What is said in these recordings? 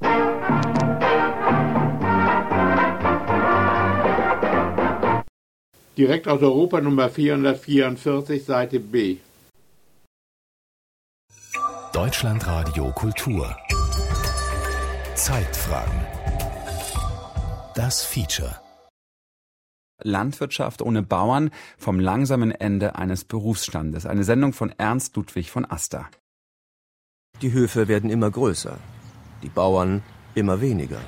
Direkt aus Europa Nummer 444, Seite B. Deutschlandradio Kultur. Zeitfragen. Das Feature. Landwirtschaft ohne Bauern, vom langsamen Ende eines Berufsstandes. Eine Sendung von Ernst Ludwig von Aster. Die Höfe werden immer größer, die Bauern immer weniger.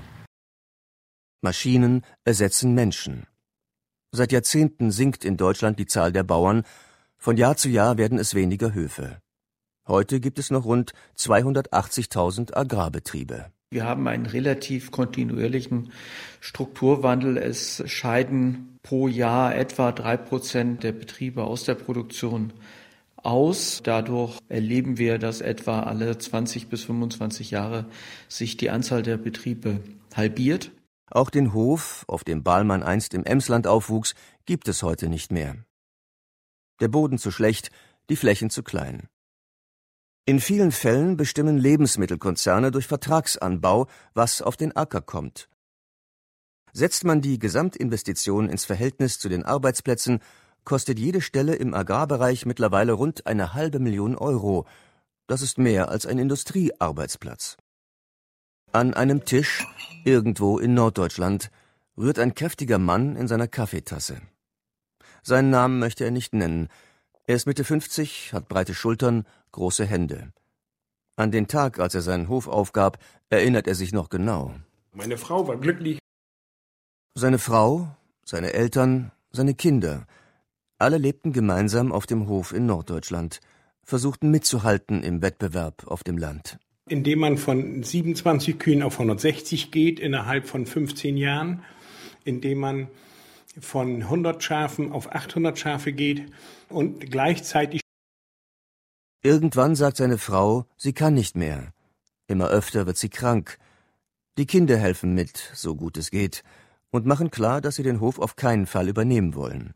Maschinen ersetzen Menschen. Seit Jahrzehnten sinkt in Deutschland die Zahl der Bauern. Von Jahr zu Jahr werden es weniger Höfe. Heute gibt es noch rund 280.000 Agrarbetriebe. Wir haben einen relativ kontinuierlichen Strukturwandel. Es scheiden pro Jahr etwa 3% der Betriebe aus der Produktion aus. Dadurch erleben wir, dass etwa alle 20 bis 25 Jahre sich die Anzahl der Betriebe halbiert. Auch den Hof, auf dem Bahlmann einst im Emsland aufwuchs, gibt es heute nicht mehr. Der Boden zu schlecht, die Flächen zu klein. In vielen Fällen bestimmen Lebensmittelkonzerne durch Vertragsanbau, was auf den Acker kommt. Setzt man die Gesamtinvestition ins Verhältnis zu den Arbeitsplätzen, kostet jede Stelle im Agrarbereich mittlerweile rund 500.000 Euro. Das ist mehr als ein Industriearbeitsplatz. An einem Tisch, irgendwo in Norddeutschland, rührt ein kräftiger Mann in seiner Kaffeetasse. Seinen Namen möchte er nicht nennen. Er ist Mitte 50, hat breite Schultern, große Hände. An den Tag, als er seinen Hof aufgab, erinnert er sich noch genau. Meine Frau war glücklich. Seine Frau, seine Eltern, seine Kinder, alle lebten gemeinsam auf dem Hof in Norddeutschland, versuchten mitzuhalten im Wettbewerb auf dem Land. Indem man von 27 Kühen auf 160 geht innerhalb von 15 Jahren, indem man von 100 Schafen auf 800 Schafe geht und gleichzeitig. Irgendwann sagt seine Frau, sie kann nicht mehr. Immer öfter wird sie krank. Die Kinder helfen mit, so gut es geht, und machen klar, dass sie den Hof auf keinen Fall übernehmen wollen.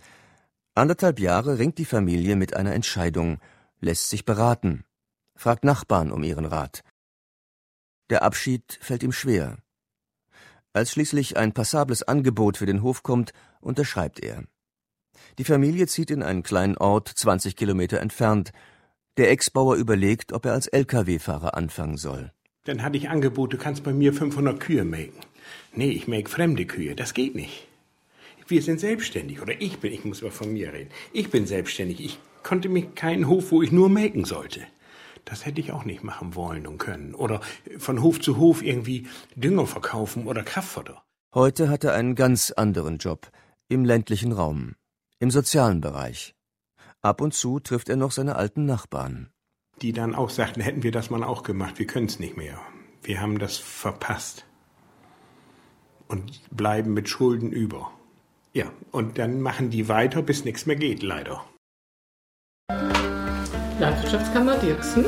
1,5 Jahre ringt die Familie mit einer Entscheidung, lässt sich beraten, fragt Nachbarn um ihren Rat. Der Abschied fällt ihm schwer. Als schließlich ein passables Angebot für den Hof kommt, unterschreibt er. Die Familie zieht in einen kleinen Ort, 20 Kilometer entfernt. Der Ex-Bauer überlegt, ob er als Lkw-Fahrer anfangen soll. Dann hatte ich Angebot, du kannst bei mir 500 Kühe melken. Nee, ich melke fremde Kühe, das geht nicht. Wir sind selbstständig, oder ich muss mal von mir reden. Ich bin selbstständig, ich konnte mir keinen Hof, wo ich nur melken sollte. Das hätte ich auch nicht machen wollen und können. Oder von Hof zu Hof irgendwie Dünger verkaufen oder Kraftfutter. Heute hat er einen ganz anderen Job, im ländlichen Raum, im sozialen Bereich. Ab und zu trifft er noch seine alten Nachbarn. Die dann auch sagten, hätten wir das mal auch gemacht, wir können es nicht mehr. Wir haben das verpasst. Und bleiben mit Schulden über. Ja, und dann machen die weiter, bis nichts mehr geht, leider. Landwirtschaftskammer Dirksen.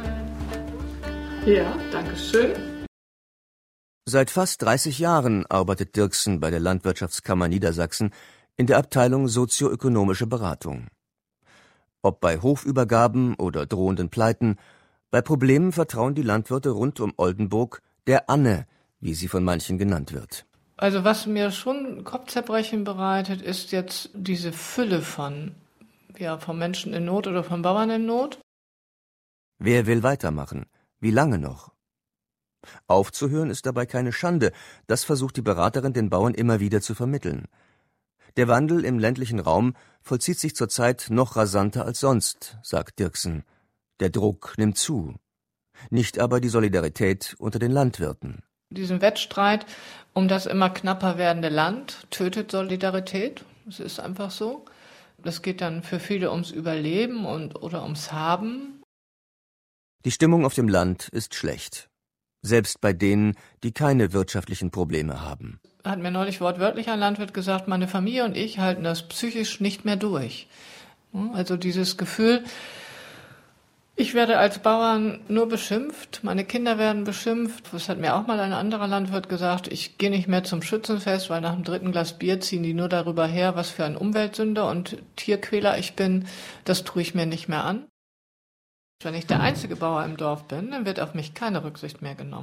Ja, danke schön. Seit fast 30 Jahren arbeitet Dirksen bei der Landwirtschaftskammer Niedersachsen in der Abteilung sozioökonomische Beratung. Ob bei Hofübergaben oder drohenden Pleiten, bei Problemen vertrauen die Landwirte rund um Oldenburg der Anne, wie sie von manchen genannt wird. Also was mir schon Kopfzerbrechen bereitet, ist jetzt diese Fülle von Menschen in Not oder von Bauern in Not. Wer will weitermachen? Wie lange noch? Aufzuhören ist dabei keine Schande, das versucht die Beraterin den Bauern immer wieder zu vermitteln. Der Wandel im ländlichen Raum vollzieht sich zurzeit noch rasanter als sonst, sagt Dirksen. Der Druck nimmt zu. Nicht aber die Solidarität unter den Landwirten. Diesen Wettstreit um das immer knapper werdende Land tötet Solidarität. Es ist einfach so. Das geht dann für viele ums Überleben oder ums Haben. Die Stimmung auf dem Land ist schlecht. Selbst bei denen, die keine wirtschaftlichen Probleme haben. Hat mir neulich wortwörtlich ein Landwirt gesagt, meine Familie und ich halten das psychisch nicht mehr durch. Also dieses Gefühl, ich werde als Bauern nur beschimpft, meine Kinder werden beschimpft. Das hat mir auch mal ein anderer Landwirt gesagt, ich gehe nicht mehr zum Schützenfest, weil nach dem 3. Glas Bier ziehen die nur darüber her, was für ein Umweltsünder und Tierquäler ich bin. Das tue ich mir nicht mehr an. Wenn ich der einzige Bauer im Dorf bin, dann wird auf mich keine Rücksicht mehr genommen.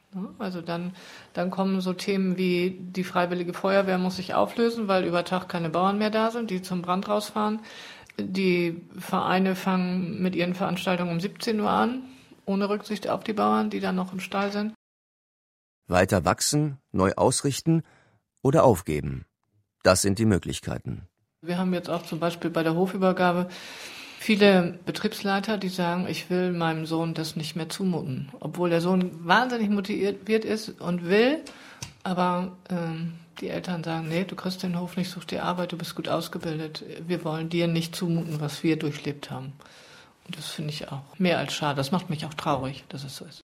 Also dann kommen so Themen wie die Freiwillige Feuerwehr muss sich auflösen, weil über Tag keine Bauern mehr da sind, die zum Brand rausfahren. Die Vereine fangen mit ihren Veranstaltungen um 17 Uhr an, ohne Rücksicht auf die Bauern, die dann noch im Stall sind. Weiter wachsen, neu ausrichten oder aufgeben. Das sind die Möglichkeiten. Wir haben jetzt auch zum Beispiel bei der Hofübergabe viele Betriebsleiter, die sagen, ich will meinem Sohn das nicht mehr zumuten. Obwohl der Sohn wahnsinnig motiviert ist und will, aber die Eltern sagen, nee, du kriegst den Hof nicht, such dir Arbeit, du bist gut ausgebildet. Wir wollen dir nicht zumuten, was wir durchlebt haben. Und das finde ich auch mehr als schade. Das macht mich auch traurig, dass es so ist.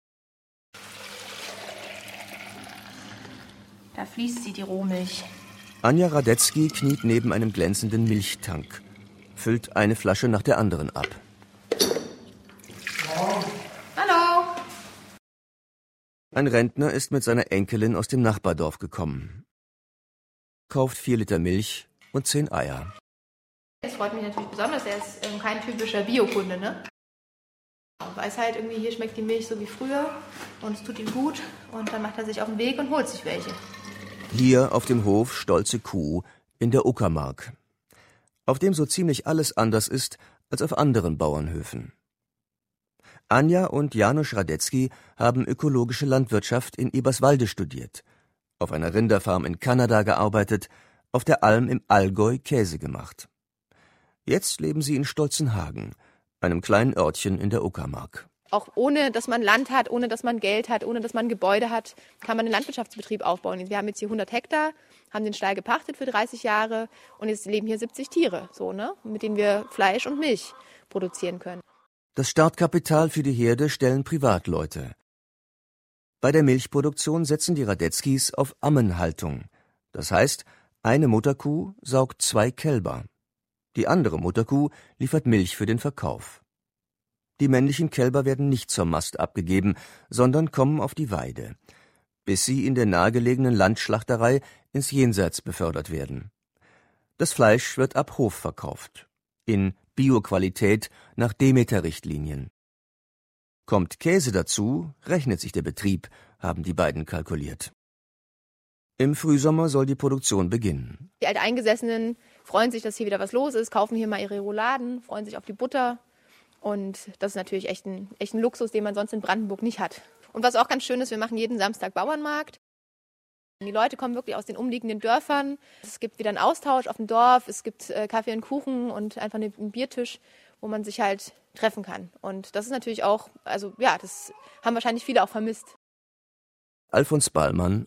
Da fließt sie, die Rohmilch. Anja Radetzky kniet neben einem glänzenden Milchtank, füllt eine Flasche nach der anderen ab. Hallo. Ein Rentner ist mit seiner Enkelin aus dem Nachbardorf gekommen. Kauft 4 Liter Milch und 10 Eier. Es freut mich natürlich besonders, er ist kein typischer Biokunde, ne? Er weiß halt irgendwie, hier schmeckt die Milch so wie früher und es tut ihm gut und dann macht er sich auf den Weg und holt sich welche. Hier auf dem Hof Stolze Kuh in der Uckermark, auf dem so ziemlich alles anders ist als auf anderen Bauernhöfen. Anja und Janusz Radetzky haben ökologische Landwirtschaft in Eberswalde studiert, auf einer Rinderfarm in Kanada gearbeitet, auf der Alm im Allgäu Käse gemacht. Jetzt leben sie in Stolzenhagen, einem kleinen Örtchen in der Uckermark. Auch ohne, dass man Land hat, ohne, dass man Geld hat, ohne, dass man Gebäude hat, kann man einen Landwirtschaftsbetrieb aufbauen. Wir haben jetzt hier 100 Hektar, haben den Stall gepachtet für 30 Jahre und jetzt leben hier 70 Tiere, mit denen wir Fleisch und Milch produzieren können. Das Startkapital für die Herde stellen Privatleute. Bei der Milchproduktion setzen die Radetzkys auf Ammenhaltung. Das heißt, eine Mutterkuh saugt 2 Kälber. Die andere Mutterkuh liefert Milch für den Verkauf. Die männlichen Kälber werden nicht zur Mast abgegeben, sondern kommen auf die Weide, bis sie in der nahegelegenen Landschlachterei ins Jenseits befördert werden. Das Fleisch wird ab Hof verkauft, in Bioqualität nach Demeter-Richtlinien. Kommt Käse dazu, rechnet sich der Betrieb, haben die beiden kalkuliert. Im Frühsommer soll die Produktion beginnen. Die Alteingesessenen freuen sich, dass hier wieder was los ist, kaufen hier mal ihre Rouladen, freuen sich auf die Butter. Und das ist natürlich echt ein Luxus, den man sonst in Brandenburg nicht hat. Und was auch ganz schön ist, wir machen jeden Samstag Bauernmarkt. Die Leute kommen wirklich aus den umliegenden Dörfern. Es gibt wieder einen Austausch auf dem Dorf. Es gibt Kaffee und Kuchen und einfach einen Biertisch, wo man sich halt treffen kann. Und das ist natürlich auch, das haben wahrscheinlich viele auch vermisst. Alfons Ballmann.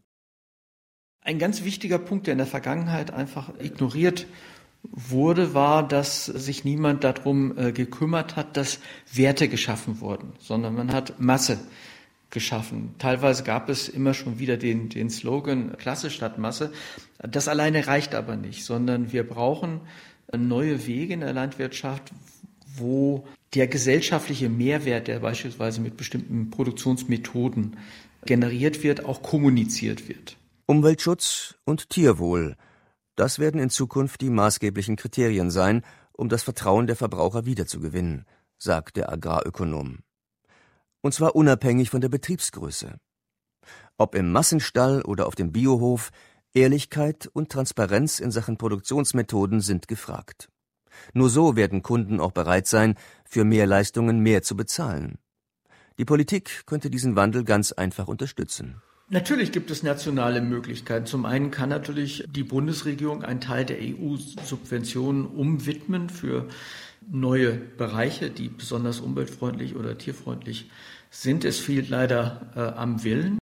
Ein ganz wichtiger Punkt, der in der Vergangenheit einfach ignoriert wurde, war, dass sich niemand darum gekümmert hat, dass Werte geschaffen wurden, sondern man hat Masse geschaffen. Teilweise gab es immer schon wieder den Slogan Klasse statt Masse. Das alleine reicht aber nicht, sondern wir brauchen neue Wege in der Landwirtschaft, wo der gesellschaftliche Mehrwert, der beispielsweise mit bestimmten Produktionsmethoden generiert wird, auch kommuniziert wird. Umweltschutz und Tierwohl. Das werden in Zukunft die maßgeblichen Kriterien sein, um das Vertrauen der Verbraucher wiederzugewinnen, sagt der Agrarökonom. Und zwar unabhängig von der Betriebsgröße. Ob im Massenstall oder auf dem Biohof, Ehrlichkeit und Transparenz in Sachen Produktionsmethoden sind gefragt. Nur so werden Kunden auch bereit sein, für mehr Leistungen mehr zu bezahlen. Die Politik könnte diesen Wandel ganz einfach unterstützen. Natürlich gibt es nationale Möglichkeiten. Zum einen kann natürlich die Bundesregierung einen Teil der EU-Subventionen umwidmen für neue Bereiche, die besonders umweltfreundlich oder tierfreundlich sind. Es fehlt leider am Willen.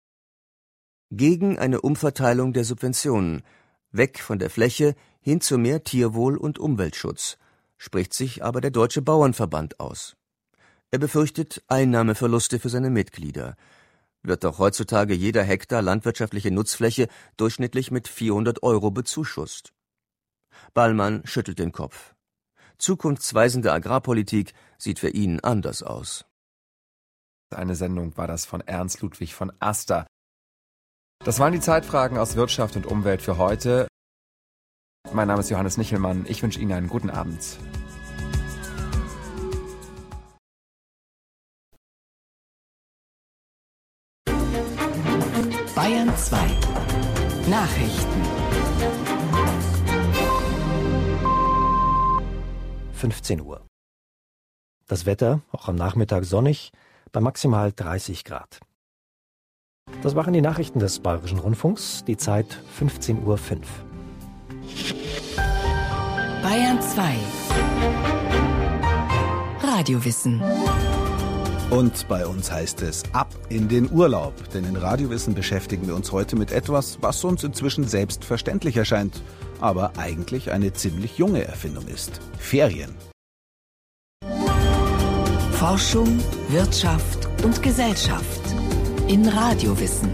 Gegen eine Umverteilung der Subventionen, weg von der Fläche hin zu mehr Tierwohl und Umweltschutz, spricht sich aber der Deutsche Bauernverband aus. Er befürchtet Einnahmeverluste für seine Mitglieder. Wird doch heutzutage jeder Hektar landwirtschaftliche Nutzfläche durchschnittlich mit 400 € bezuschusst. Ballmann schüttelt den Kopf. Zukunftsweisende Agrarpolitik sieht für ihn anders aus. Eine Sendung war das von Ernst Ludwig von Aster. Das waren die Zeitfragen aus Wirtschaft und Umwelt für heute. Mein Name ist Johannes Nichelmann. Ich wünsche Ihnen einen guten Abend. Bayern 2 Nachrichten. 15 Uhr. Das Wetter, auch am Nachmittag sonnig, bei maximal 30 Grad. Das waren die Nachrichten des Bayerischen Rundfunks, die Zeit 15:05 Uhr. Bayern 2 Radiowissen. Und bei uns heißt es ab in den Urlaub, denn in Radiowissen beschäftigen wir uns heute mit etwas, was uns inzwischen selbstverständlich erscheint, aber eigentlich eine ziemlich junge Erfindung ist: Ferien. Forschung, Wirtschaft und Gesellschaft in Radiowissen.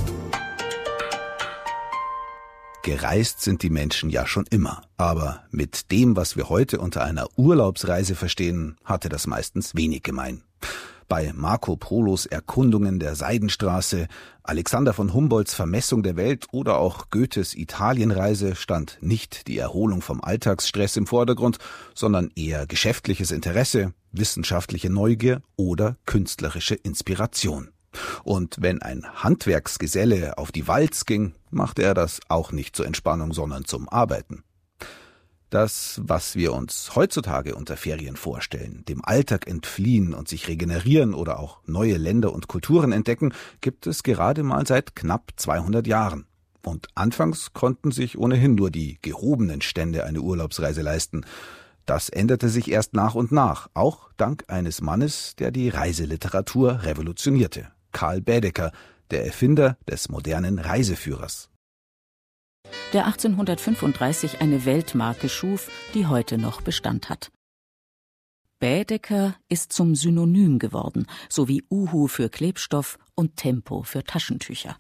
Gereist sind die Menschen ja schon immer, aber mit dem, was wir heute unter einer Urlaubsreise verstehen, hatte das meistens wenig gemein. Bei Marco Polos Erkundungen der Seidenstraße, Alexander von Humboldts Vermessung der Welt oder auch Goethes Italienreise stand nicht die Erholung vom Alltagsstress im Vordergrund, sondern eher geschäftliches Interesse, wissenschaftliche Neugier oder künstlerische Inspiration. Und wenn ein Handwerksgeselle auf die Walz ging, machte er das auch nicht zur Entspannung, sondern zum Arbeiten. Das, was wir uns heutzutage unter Ferien vorstellen, dem Alltag entfliehen und sich regenerieren oder auch neue Länder und Kulturen entdecken, gibt es gerade mal seit knapp 200 Jahren. Und anfangs konnten sich ohnehin nur die gehobenen Stände eine Urlaubsreise leisten. Das änderte sich erst nach und nach, auch dank eines Mannes, der die Reiseliteratur revolutionierte: Karl Baedeker, der Erfinder des modernen Reiseführers. Der 1835 eine Weltmarke schuf, die heute noch Bestand hat. Baedeker ist zum Synonym geworden, sowie Uhu für Klebstoff und Tempo für Taschentücher.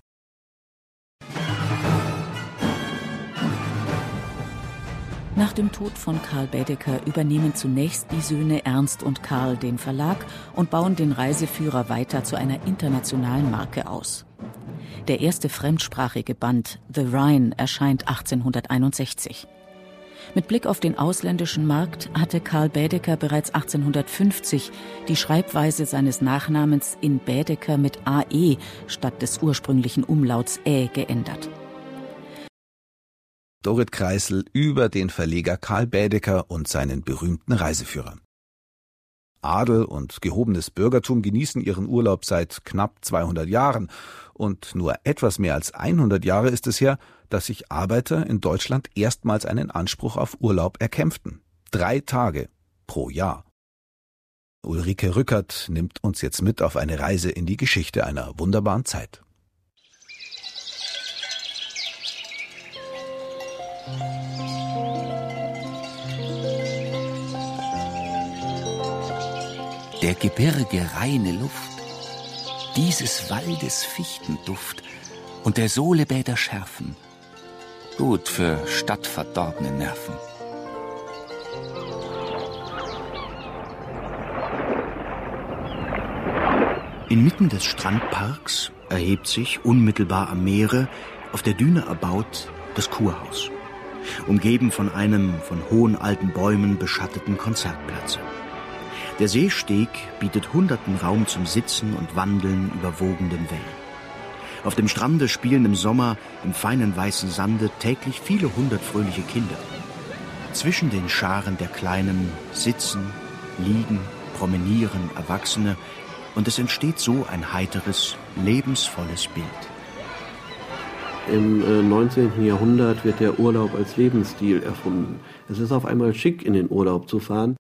Nach dem Tod von Karl Baedeker übernehmen zunächst die Söhne Ernst und Karl den Verlag und bauen den Reiseführer weiter zu einer internationalen Marke aus. Der erste fremdsprachige Band, The Rhine, erscheint 1861. Mit Blick auf den ausländischen Markt hatte Karl Baedeker bereits 1850 die Schreibweise seines Nachnamens in Baedeker mit AE statt des ursprünglichen Umlauts Ä geändert. Dorit Kreisel über den Verleger Karl Baedeker und seinen berühmten Reiseführer. Adel und gehobenes Bürgertum genießen ihren Urlaub seit knapp 200 Jahren. Und nur etwas mehr als 100 Jahre ist es her, dass sich Arbeiter in Deutschland erstmals einen Anspruch auf Urlaub erkämpften. 3 Tage pro Jahr. Ulrike Rückert nimmt uns jetzt mit auf eine Reise in die Geschichte einer wunderbaren Zeit. Der Gebirge reine Luft, dieses Waldes Fichtenduft und der Sohlebäder Schärfen, gut für stadtverdorbene Nerven. Inmitten des Strandparks erhebt sich unmittelbar am Meere, auf der Düne erbaut, das Kurhaus, umgeben von einem von hohen alten Bäumen beschatteten Konzertplatze. Der Seesteg bietet Hunderten Raum zum Sitzen und Wandeln über wogenden Wellen. Auf dem Strande spielen im Sommer im feinen weißen Sande täglich viele hundert fröhliche Kinder. Zwischen den Scharen der Kleinen sitzen, liegen, promenieren Erwachsene und es entsteht so ein heiteres, lebensvolles Bild. Im 19. Jahrhundert wird der Urlaub als Lebensstil erfunden. Es ist auf einmal schick, in den Urlaub zu fahren.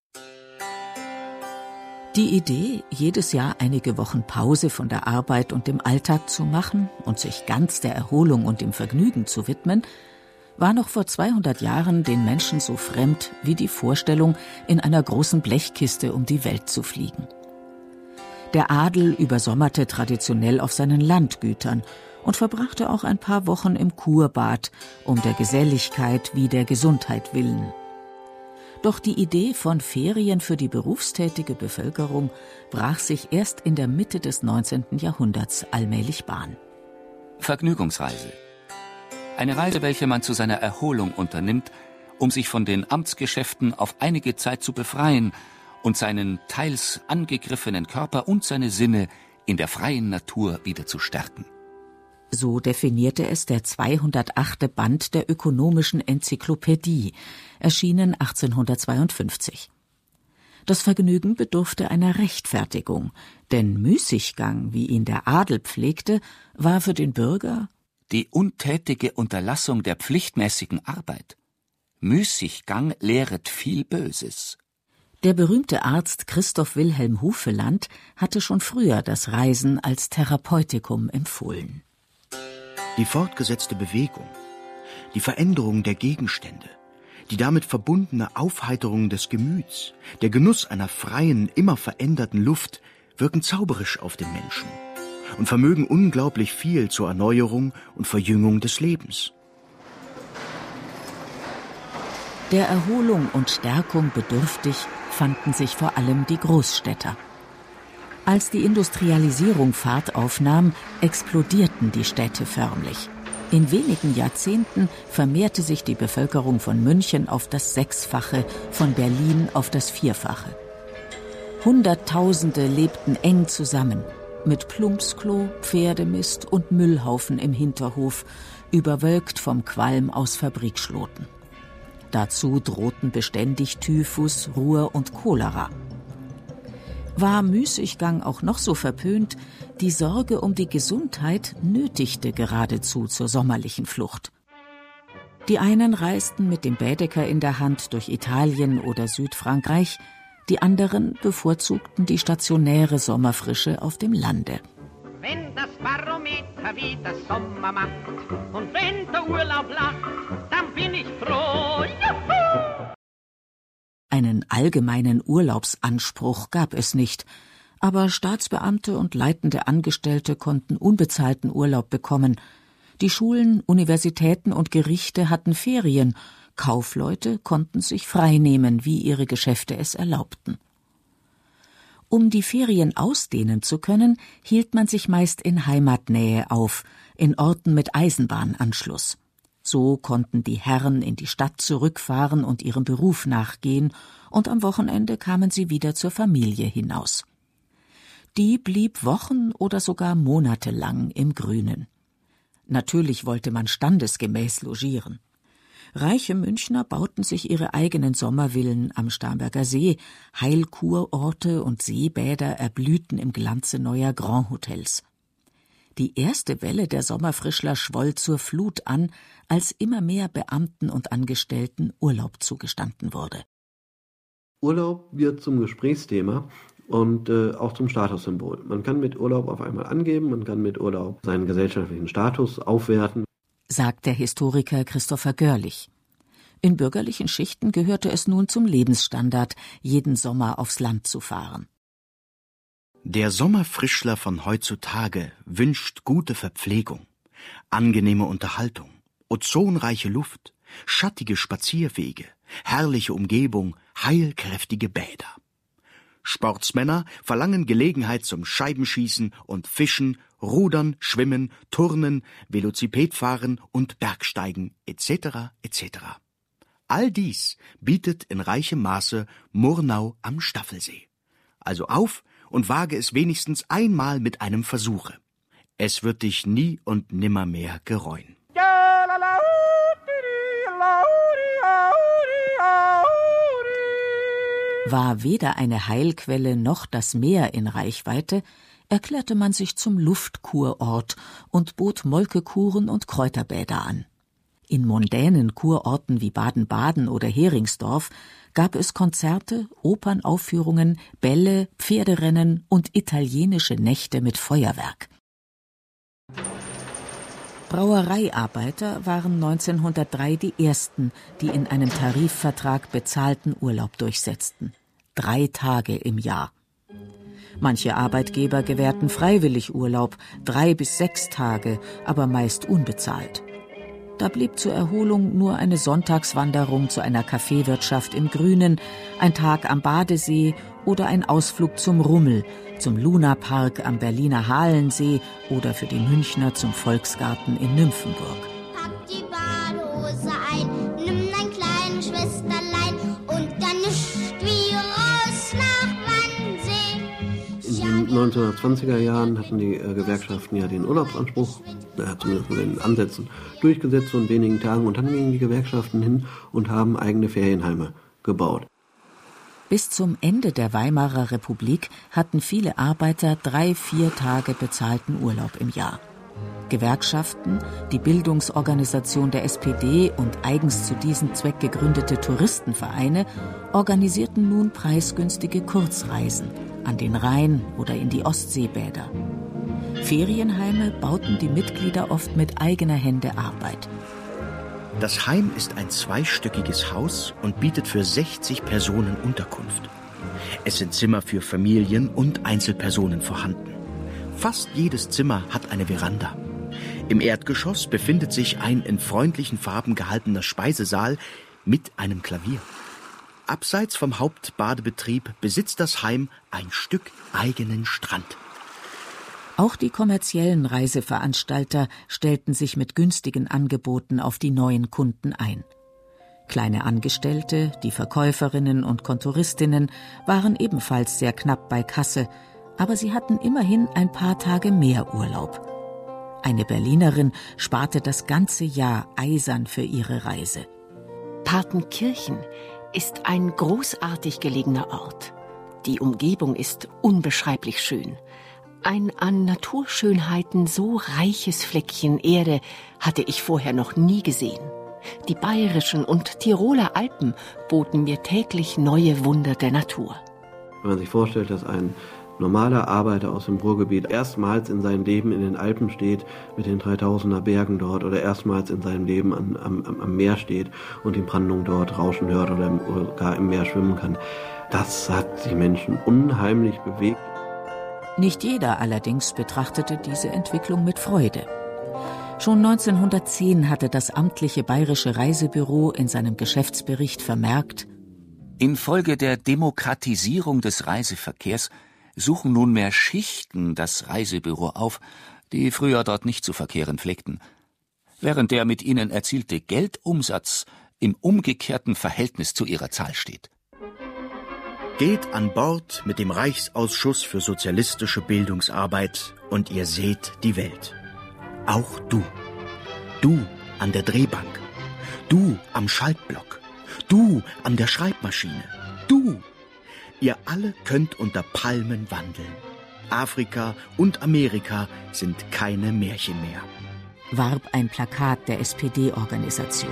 Die Idee, jedes Jahr einige Wochen Pause von der Arbeit und dem Alltag zu machen und sich ganz der Erholung und dem Vergnügen zu widmen, war noch vor 200 Jahren den Menschen so fremd wie die Vorstellung, in einer großen Blechkiste um die Welt zu fliegen. Der Adel übersommerte traditionell auf seinen Landgütern und verbrachte auch ein paar Wochen im Kurbad, um der Geselligkeit wie der Gesundheit willen. Doch die Idee von Ferien für die berufstätige Bevölkerung brach sich erst in der Mitte des 19. Jahrhunderts allmählich Bahn. Vergnügungsreise. Eine Reise, welche man zu seiner Erholung unternimmt, um sich von den Amtsgeschäften auf einige Zeit zu befreien und seinen teils angegriffenen Körper und seine Sinne in der freien Natur wieder zu stärken. So definierte es der 208. Band der Ökonomischen Enzyklopädie, erschienen 1852. Das Vergnügen bedurfte einer Rechtfertigung, denn Müßiggang, wie ihn der Adel pflegte, war für den Bürger die untätige Unterlassung der pflichtmäßigen Arbeit. Müßiggang lehret viel Böses. Der berühmte Arzt Christoph Wilhelm Hufeland hatte schon früher das Reisen als Therapeutikum empfohlen. Die fortgesetzte Bewegung, die Veränderung der Gegenstände, die damit verbundene Aufheiterung des Gemüts, der Genuss einer freien, immer veränderten Luft wirken zauberisch auf den Menschen und vermögen unglaublich viel zur Erneuerung und Verjüngung des Lebens. Der Erholung und Stärkung bedürftig fanden sich vor allem die Großstädter. Als die Industrialisierung Fahrt aufnahm, explodierten die Städte förmlich. In wenigen Jahrzehnten vermehrte sich die Bevölkerung von München auf das 6-fache, von Berlin auf das 4-fache. Hunderttausende lebten eng zusammen, mit Plumpsklo, Pferdemist und Müllhaufen im Hinterhof, überwölkt vom Qualm aus Fabrikschloten. Dazu drohten beständig Typhus, Ruhr und Cholera. War Müßiggang auch noch so verpönt, die Sorge um die Gesundheit nötigte geradezu zur sommerlichen Flucht. Die einen reisten mit dem Baedeker in der Hand durch Italien oder Südfrankreich, die anderen bevorzugten die stationäre Sommerfrische auf dem Lande. Wenn das Barometer wieder Sommer macht und wenn der Urlaub lacht, dann bin ich froh. Juhu! Einen allgemeinen Urlaubsanspruch gab es nicht, aber Staatsbeamte und leitende Angestellte konnten unbezahlten Urlaub bekommen. Die Schulen, Universitäten und Gerichte hatten Ferien, Kaufleute konnten sich freinehmen, wie ihre Geschäfte es erlaubten. Um die Ferien ausdehnen zu können, hielt man sich meist in Heimatnähe auf, in Orten mit Eisenbahnanschluss. So konnten die Herren in die Stadt zurückfahren und ihrem Beruf nachgehen, und am Wochenende kamen sie wieder zur Familie hinaus. Die blieb Wochen oder sogar monatelang im Grünen. Natürlich wollte man standesgemäß logieren. Reiche Münchner bauten sich ihre eigenen Sommervillen am Starnberger See, Heilkurorte und Seebäder erblühten im Glanze neuer Grand-Hotels. Die erste Welle der Sommerfrischler schwoll zur Flut an, als immer mehr Beamten und Angestellten Urlaub zugestanden wurde. Urlaub wird zum Gesprächsthema und auch zum Statussymbol. Man kann mit Urlaub auf einmal angeben, man kann mit Urlaub seinen gesellschaftlichen Status aufwerten, sagt der Historiker Christopher Görlich. In bürgerlichen Schichten gehörte es nun zum Lebensstandard, jeden Sommer aufs Land zu fahren. Der Sommerfrischler von heutzutage wünscht gute Verpflegung, angenehme Unterhaltung, ozonreiche Luft, schattige Spazierwege, herrliche Umgebung, heilkräftige Bäder. Sportsmänner verlangen Gelegenheit zum Scheibenschießen und Fischen, Rudern, Schwimmen, Turnen, Velocipedfahren und Bergsteigen etc. etc. All dies bietet in reichem Maße Murnau am Staffelsee. Also auf und wage es wenigstens einmal mit einem Versuche. Es wird dich nie und nimmermehr gereuen. War weder eine Heilquelle noch das Meer in Reichweite, erklärte man sich zum Luftkurort und bot Molkekuren und Kräuterbäder an. In mondänen Kurorten wie Baden-Baden oder Heringsdorf gab es Konzerte, Opernaufführungen, Bälle, Pferderennen und italienische Nächte mit Feuerwerk. Brauereiarbeiter waren 1903 die ersten, die in einem Tarifvertrag bezahlten Urlaub durchsetzten. 3 Tage im Jahr. Manche Arbeitgeber gewährten freiwillig Urlaub, 3 bis 6 Tage, aber meist unbezahlt. Da blieb zur Erholung nur eine Sonntagswanderung zu einer Kaffeewirtschaft im Grünen, ein Tag am Badesee oder ein Ausflug zum Rummel, zum Lunapark am Berliner Halensee oder für die Münchner zum Volksgarten in Nymphenburg. Pack die Badehose ein, nimm dein kleines Schwesterlein und dann nischt wie raus nach Wannsee. In den 1920er Jahren hatten die Gewerkschaften ja den Urlaubsanspruch, zumindest in den Ansätzen, durchgesetzt von wenigen Tagen. Und dann gingen die Gewerkschaften hin und haben eigene Ferienheime gebaut. Bis zum Ende der Weimarer Republik hatten viele Arbeiter 3-4 Tage bezahlten Urlaub im Jahr. Gewerkschaften, die Bildungsorganisation der SPD und eigens zu diesem Zweck gegründete Touristenvereine organisierten nun preisgünstige Kurzreisen an den Rhein oder in die Ostseebäder. Ferienheime bauten die Mitglieder oft mit eigener Hände Arbeit. Das Heim ist ein zweistöckiges Haus und bietet für 60 Personen Unterkunft. Es sind Zimmer für Familien und Einzelpersonen vorhanden. Fast jedes Zimmer hat eine Veranda. Im Erdgeschoss befindet sich ein in freundlichen Farben gehaltener Speisesaal mit einem Klavier. Abseits vom Hauptbadebetrieb besitzt das Heim ein Stück eigenen Strand. Auch die kommerziellen Reiseveranstalter stellten sich mit günstigen Angeboten auf die neuen Kunden ein. Kleine Angestellte, die Verkäuferinnen und Kontoristinnen waren ebenfalls sehr knapp bei Kasse, aber sie hatten immerhin ein paar Tage mehr Urlaub. Eine Berlinerin sparte das ganze Jahr eisern für ihre Reise. Partenkirchen ist ein großartig gelegener Ort. Die Umgebung ist unbeschreiblich schön. Ein an Naturschönheiten so reiches Fleckchen Erde hatte ich vorher noch nie gesehen. Die bayerischen und Tiroler Alpen boten mir täglich neue Wunder der Natur. Wenn man sich vorstellt, dass ein normaler Arbeiter aus dem Ruhrgebiet erstmals in seinem Leben in den Alpen steht, mit den 3000er Bergen dort, oder erstmals in seinem Leben am Meer steht und die Brandung dort rauschen hört oder gar im Meer schwimmen kann, das hat die Menschen unheimlich bewegt. Nicht jeder allerdings betrachtete diese Entwicklung mit Freude. Schon 1910 hatte das amtliche Bayerische Reisebüro in seinem Geschäftsbericht vermerkt: Infolge der Demokratisierung des Reiseverkehrs suchen nunmehr Schichten das Reisebüro auf, die früher dort nicht zu verkehren pflegten, während der mit ihnen erzielte Geldumsatz im umgekehrten Verhältnis zu ihrer Zahl steht. Geht an Bord mit dem Reichsausschuss für sozialistische Bildungsarbeit und ihr seht die Welt. Auch du. Du an der Drehbank. Du am Schaltblock. Du an der Schreibmaschine. Du. Ihr alle könnt unter Palmen wandeln. Afrika und Amerika sind keine Märchen mehr, warb ein Plakat der SPD-Organisation.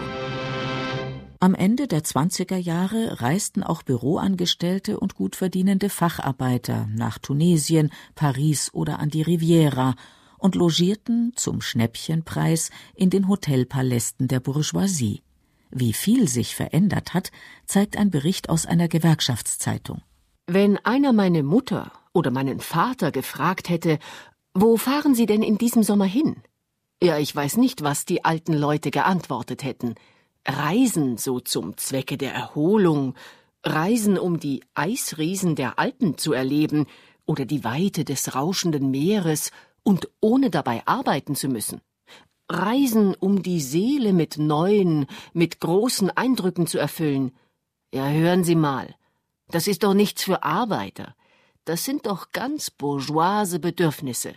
Am Ende der 20er Jahre reisten auch Büroangestellte und gut verdienende Facharbeiter nach Tunesien, Paris oder an die Riviera und logierten zum Schnäppchenpreis in den Hotelpalästen der Bourgeoisie. Wie viel sich verändert hat, zeigt ein Bericht aus einer Gewerkschaftszeitung. Wenn einer meine Mutter oder meinen Vater gefragt hätte, wo fahren Sie denn in diesem Sommer hin? Ja, ich weiß nicht, was die alten Leute geantwortet hätten. Reisen so zum Zwecke der Erholung, Reisen, um die Eisriesen der Alpen zu erleben oder die Weite des rauschenden Meeres und ohne dabei arbeiten zu müssen. Reisen, um die Seele mit neuen, mit großen Eindrücken zu erfüllen. Ja, hören Sie mal, das ist doch nichts für Arbeiter. Das sind doch ganz bourgeoise Bedürfnisse.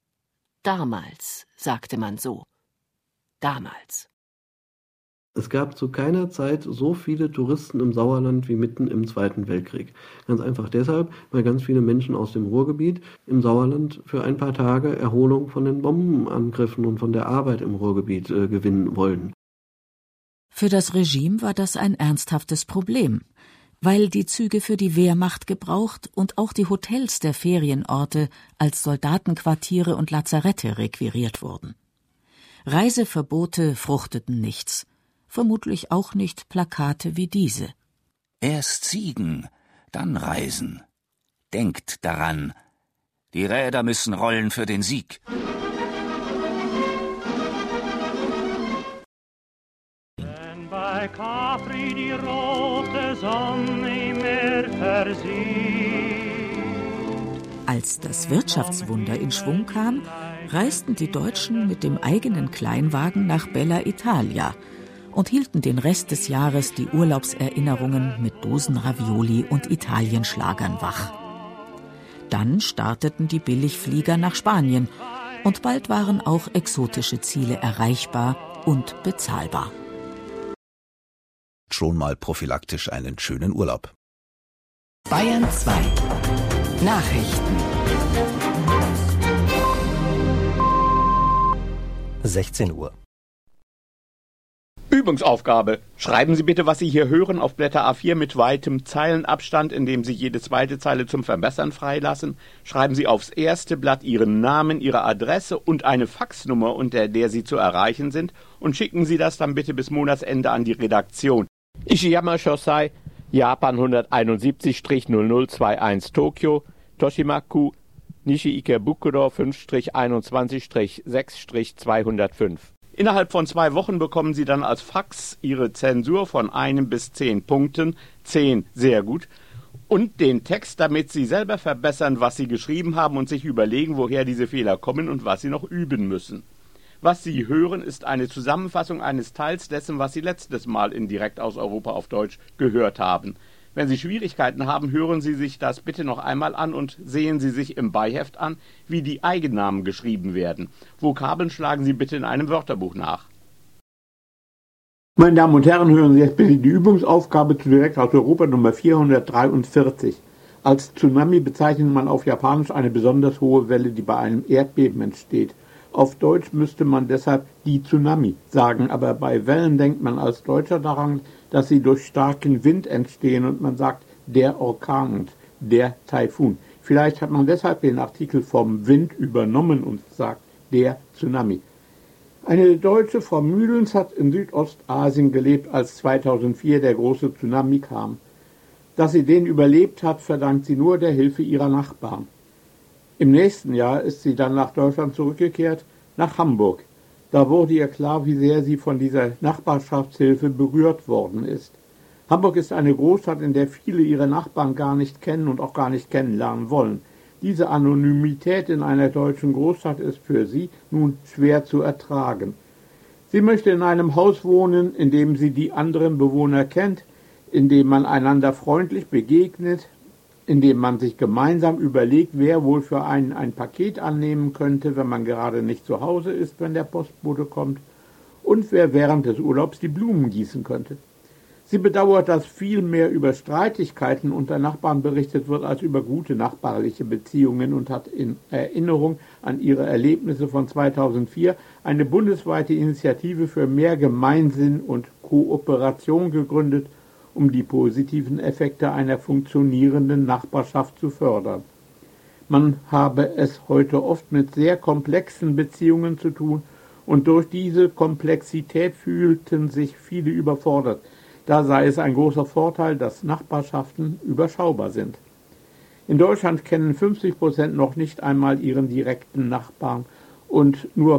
Damals, sagte man so. Damals. Es gab zu keiner Zeit so viele Touristen im Sauerland wie mitten im Zweiten Weltkrieg. Ganz einfach deshalb, weil ganz viele Menschen aus dem Ruhrgebiet im Sauerland für ein paar Tage Erholung von den Bombenangriffen und von der Arbeit im Ruhrgebiet gewinnen wollten. Für das Regime war das ein ernsthaftes Problem, weil die Züge für die Wehrmacht gebraucht und auch die Hotels der Ferienorte als Soldatenquartiere und Lazarette requiriert wurden. Reiseverbote fruchteten nichts. Vermutlich auch nicht Plakate wie diese. Erst siegen, dann reisen. Denkt daran, die Räder müssen rollen für den Sieg. Wenn bei Capri die rote Sonne im Meer versiegt. Als das Wirtschaftswunder in Schwung kam, reisten die Deutschen mit dem eigenen Kleinwagen nach Bella Italia und hielten den Rest des Jahres die Urlaubserinnerungen mit Dosen Ravioli und Italienschlagern wach. Dann starteten die Billigflieger nach Spanien und bald waren auch exotische Ziele erreichbar und bezahlbar. Schon mal prophylaktisch einen schönen Urlaub. Bayern 2 Nachrichten. 16 Uhr. Übungsaufgabe. Schreiben Sie bitte, was Sie hier hören, auf Blätter A4 mit weitem Zeilenabstand, indem Sie jede zweite Zeile zum Verbessern freilassen. Schreiben Sie aufs erste Blatt Ihren Namen, Ihre Adresse und eine Faxnummer, unter der Sie zu erreichen sind, und schicken Sie das dann bitte bis Monatsende an die Redaktion. Ishiyama Shosai, Japan 171-0021 Tokio, Toshimaku, Nishi Ikebukuro 5-21-6-205. Innerhalb von 2 Wochen bekommen Sie dann als Fax Ihre Zensur von 1 bis 10 Punkten, 10 sehr gut, und den Text, damit Sie selber verbessern, was Sie geschrieben haben und sich überlegen, woher diese Fehler kommen und was Sie noch üben müssen. Was Sie hören, ist eine Zusammenfassung eines Teils dessen, was Sie letztes Mal in Direkt aus Europa auf Deutsch gehört haben. Wenn Sie Schwierigkeiten haben, hören Sie sich das bitte noch einmal an und sehen Sie sich im Beiheft an, wie die Eigennamen geschrieben werden. Vokabeln schlagen Sie bitte in einem Wörterbuch nach. Meine Damen und Herren, hören Sie jetzt bitte die Übungsaufgabe zu Direkt aus Europa Nummer 443. Als Tsunami bezeichnet man auf Japanisch eine besonders hohe Welle, die bei einem Erdbeben entsteht. Auf Deutsch müsste man deshalb die Tsunami sagen, aber bei Wellen denkt man als Deutscher daran, dass sie durch starken Wind entstehen und man sagt der Orkan und der Taifun. Vielleicht hat man deshalb den Artikel vom Wind übernommen und sagt der Tsunami. Eine Deutsche, Frau Mühlens, hat in Südostasien gelebt, als 2004 der große Tsunami kam. Dass sie den überlebt hat, verdankt sie nur der Hilfe ihrer Nachbarn. Im nächsten Jahr ist sie dann nach Deutschland zurückgekehrt, nach Hamburg. Da wurde ihr klar, wie sehr sie von dieser Nachbarschaftshilfe berührt worden ist. Hamburg ist eine Großstadt, in der viele ihre Nachbarn gar nicht kennen und auch gar nicht kennenlernen wollen. Diese Anonymität in einer deutschen Großstadt ist für sie nun schwer zu ertragen. Sie möchte in einem Haus wohnen, in dem sie die anderen Bewohner kennt, in dem man einander freundlich begegnet, in dem man sich gemeinsam überlegt, wer wohl für einen ein Paket annehmen könnte, wenn man gerade nicht zu Hause ist, wenn der Postbote kommt, und wer während des Urlaubs die Blumen gießen könnte. Sie bedauert, dass viel mehr über Streitigkeiten unter Nachbarn berichtet wird als über gute nachbarliche Beziehungen und hat in Erinnerung an ihre Erlebnisse von 2004 eine bundesweite Initiative für mehr Gemeinsinn und Kooperation gegründet, um die positiven Effekte einer funktionierenden Nachbarschaft zu fördern. Man habe es heute oft mit sehr komplexen Beziehungen zu tun und durch diese Komplexität fühlten sich viele überfordert. Da sei es ein großer Vorteil, dass Nachbarschaften überschaubar sind. In Deutschland kennen 50% noch nicht einmal ihren direkten Nachbarn und nur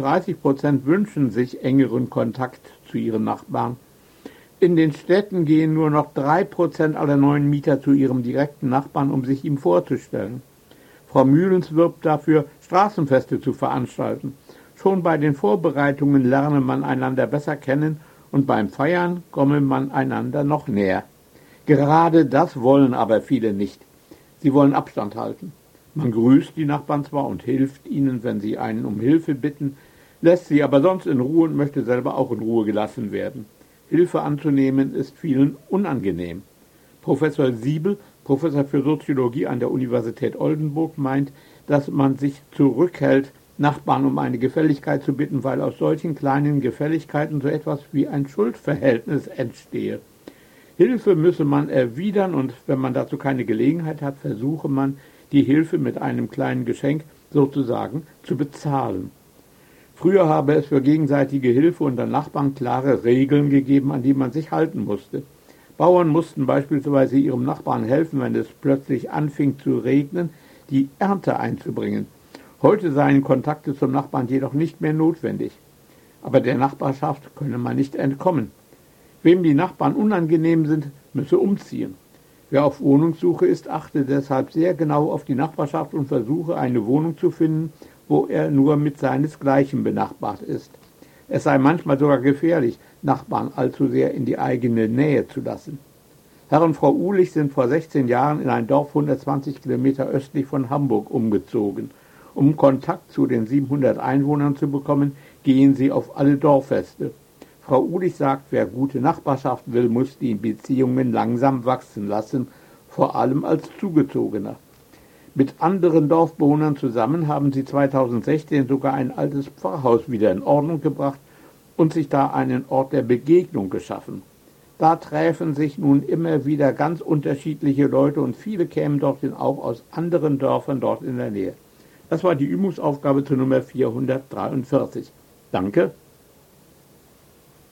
35% wünschen sich engeren Kontakt zu ihren Nachbarn. In den Städten gehen nur noch 3% aller neuen Mieter zu ihrem direkten Nachbarn, um sich ihm vorzustellen. Frau Mühlens wirbt dafür, Straßenfeste zu veranstalten. Schon bei den Vorbereitungen lerne man einander besser kennen und beim Feiern komme man einander noch näher. Gerade das wollen aber viele nicht. Sie wollen Abstand halten. Man grüßt die Nachbarn zwar und hilft ihnen, wenn sie einen um Hilfe bitten, lässt sie aber sonst in Ruhe und möchte selber auch in Ruhe gelassen werden. Hilfe anzunehmen ist vielen unangenehm. Professor Siebel, Professor für Soziologie an der Universität Oldenburg, meint, dass man sich zurückhält, Nachbarn um eine Gefälligkeit zu bitten, weil aus solchen kleinen Gefälligkeiten so etwas wie ein Schuldverhältnis entstehe. Hilfe müsse man erwidern und wenn man dazu keine Gelegenheit hat, versuche man, die Hilfe mit einem kleinen Geschenk sozusagen zu bezahlen. Früher habe es für gegenseitige Hilfe unter Nachbarn klare Regeln gegeben, an die man sich halten musste. Bauern mussten beispielsweise ihrem Nachbarn helfen, wenn es plötzlich anfing zu regnen, die Ernte einzubringen. Heute seien Kontakte zum Nachbarn jedoch nicht mehr notwendig. Aber der Nachbarschaft könne man nicht entkommen. Wem die Nachbarn unangenehm sind, müsse umziehen. Wer auf Wohnungssuche ist, achte deshalb sehr genau auf die Nachbarschaft und versuche, eine Wohnung zu finden, wo er nur mit seinesgleichen benachbart ist. Es sei manchmal sogar gefährlich, Nachbarn allzu sehr in die eigene Nähe zu lassen. Herr und Frau Uhlich sind vor 16 Jahren in ein Dorf 120 Kilometer östlich von Hamburg umgezogen. Um Kontakt zu den 700 Einwohnern zu bekommen, gehen sie auf alle Dorffeste. Frau Uhlich sagt, wer gute Nachbarschaft will, muss die Beziehungen langsam wachsen lassen, vor allem als Zugezogener. Mit anderen Dorfbewohnern zusammen haben sie 2016 sogar ein altes Pfarrhaus wieder in Ordnung gebracht und sich da einen Ort der Begegnung geschaffen. Da treffen sich nun immer wieder ganz unterschiedliche Leute und viele kämen dorthin auch aus anderen Dörfern dort in der Nähe. Das war die Übungsaufgabe zur Nummer 443. Danke.